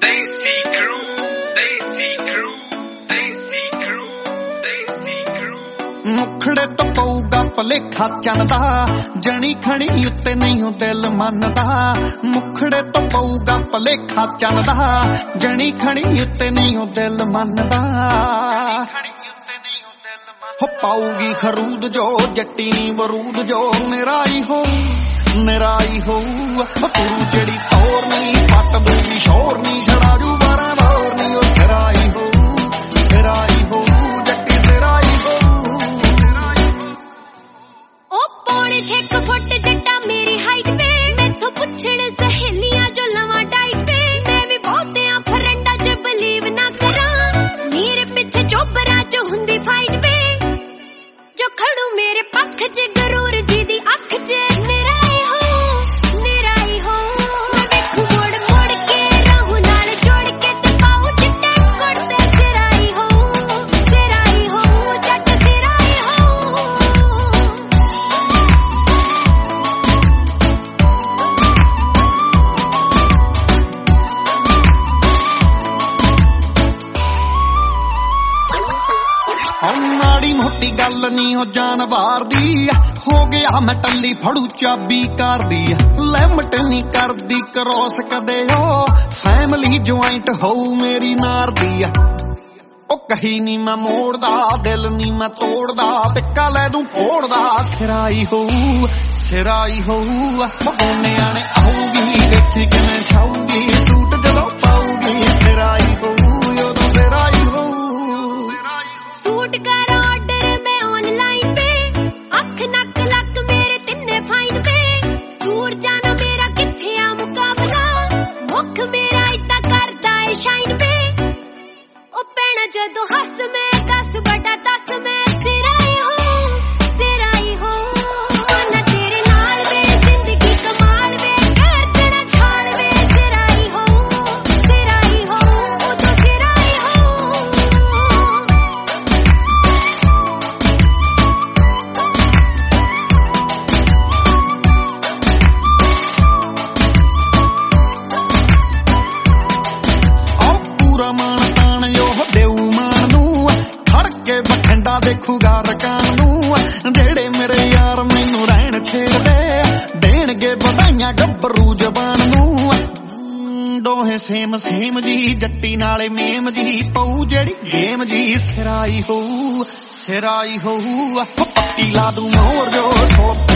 ਮੁਖੜੇ ਤੋਂ ਪਊਗਾ ਭਲੇਖਾ ਚੰਦਾ ਜਣੀ ਖਣੀ ਉੱਤੇ ਨਹੀਂ ਉਹ ਦਿਲ ਮੰਨਦਾ ਮੁਖੜੇ ਤੋਂ ਪਊਗਾ ਭਲੇਖਾ ਚੰਦਾ ਜਣੀ ਖਣੀ ਉੱਤੇ ਨਹੀਂ ਉਹ ਦਿਲ ਮੰਨਦਾ ਹੋ ਪਾਊਗੀ ਖਰੂਦ ਜੋ ਜੱਟੀ ਬਰੂਦ ਜੋ ਮੇਰਾ ਹੀ ਹੋ ਤੂੰ ਜਿਹੜੀ ਤੋਰ ਨਹੀਂ ਪੱਟ ਦੂਗੀ ਸ਼ੋਰ ਨਹੀਂ ਛੜਾ ਜੂ ਬਾਰਾਂ ਬਾਰ ਨਹੀਂ ਉਹ ਸਿਰਾ ਹੀ ਹੋ ਜੱਟੀ ਸਿਰਾ ਹੀ ਹੋ ਉਹ ਪੌਣੇ 6 ਫੁੱਟ ਜੱਟਾ ਮੇਰੀ ਹਾਈਟ ਤੇ ਮੈਥੋਂ ਪੁੱਛਣ ਸਹੇਲੀਆਂ ਜੋ ਲਵਾਂ ਡਾਈਟ ਤੇ ਮੈਂ ਵੀ ਬਹੁਤਿਆਂ ਫਰੈਂਡਾਂ 'ਚ ਬਲੀਵ ਨਾ ਕਰਾਂ ਮੇਰੇ ਪਿੱਛੇ ਚੋਬਰਾਂ 'ਚ ਹੁੰਦੀ ਫਾਈਟ ਤੇ ਜੋ ਖੜੂ ਮੇਰੇ ਪੱਖ 'ਚ ਗਰੂਰ ਜੀ ਦੀ ਅੱਖ 'ਚ ਮੇਰਾ ਹੀ ਹੋ ਮੈਂ ਵੇਖੂ ਮੋੜ ਕੇ ਰਹੂ ਨਾਲ ਜੋੜ ਕੇ ਤੇ ਪਾਉ ਚਿੱਟੇ ਕੁੜਤੇ ਸਿਰਾ ਹੀ ਹੋ ਜੱਟ ਸਿਰਾ ਹੀ ਹੋ ਮਾੜੀ ਮੋਟੀ ਗੱਲ ਨੀ ਹੋ ਜਾਨ ਬਾਰਦੀ ਹੋ ਗਿਆ ਮੈਂ ਟੱਲੀ ਫੜੂ ਚਾਬੀ ਕਰਦੀ ਲਿਮਟ ਨੀ ਕਰਦੀ ਕਰੋਸ ਕਦੇ ਹੋ ਫੈਮਿਲੀ ਜੁਆਇੰਟ ਹੋਊ ਮੇਰੀ ਨਾਰਦੀ ਉਹ ਕਹੀ ਨੀ ਮੈਂ ਮੋੜਦਾ ਦਿਲ ਨੀ ਮੈਂ ਤੋੜਦਾ ਟਿੱਕਾ ਲੈ ਦੂੰ ਫੋੜਦਾ ਸਿਰਾਈ ਹੋਊ ਬੋਨਿਆਂ ਨੇ ਆਊਗੀ ਦੇਖੀ ਕਿਵੇਂ ਛਾਊਗੀ ਸੂਟ ਜਦੋਂ ਪਾਊਗੀ ਸਿਰਾਈ ਹੋਊ ਉਦੋਂ ਸਿਰਾਈ ਹੋਊ ਸੂਟ ਕਰ ਆਰਡਰ ਮੈਂ ਆਨਲਾਈਨ ਤੇ ਅੱਖ ਨੱਕ ਲੱਕ ਮੇਰੇ ਤਿੰਨੇ ਫਾਈਨ ਤੇ ਸੂਰ ਜਾਣਾ ਮੇਰਾ ਕਿੱਥੇ ਆ ਮੁਕਾਬਲਾ ਮੁੱਖ ਮੇਰਾ ਇਦਾਂ ਕਰਦਾ ਏ ਸ਼ਾਈਨ ਤੇ ਉਹ ਪੈਣਾ ਜਦੋਂ ਹੱਸ ਮੈਂ 10/10 ਮੈਂ ਸਿਰਾ ਹੀ ਹੋ ਨਾ ਤੇਰੇ ਨਾਲ ਵੇ ਜ਼ਿੰਦਗੀ ਕਮਾਲ ਵੇ ਕਹਿਣਾ ਖਾਣ ਵੇ ਸਿਰਾ ਹੀ ਹੋ ਉਦੋਂ ਸਿਰਾ ਹੀ ਹੋ ਮਾਣ ਤਾਣ ਜੋ ਦੇਊ ਮਾਣ ਨੂੰ ਖੜ ਕੇ ਬਠਿੰਡਾ ਦੇਖੂਗਾ ਰਕਾਨ ਨੂੰ ਜਿਹੜੇ ਮੇਰੇ ਯਾਰ ਮੈਨੂੰ ਰਹਿਣ ਛੇੜਦੇ ਦੇਣਗੇ ਵਧਾਈਆਂ ਗੱਭਰੂ ਜ਼ਬਾਨ ਨੂੰ ਦੋਹੇ ਸੇਮ ਜੀ ਜੱਟੀ ਨਾਲੇ ਮੇਮ ਜੀ ਪਊ ਜਿਹੜੀ ਗੇਮ ਜੀ ਸਿਰਾ ਹੀ ਹੋਊ ਪੱਟੀ ਲਾ ਦੂੰ ਮੋਰ ਜੋ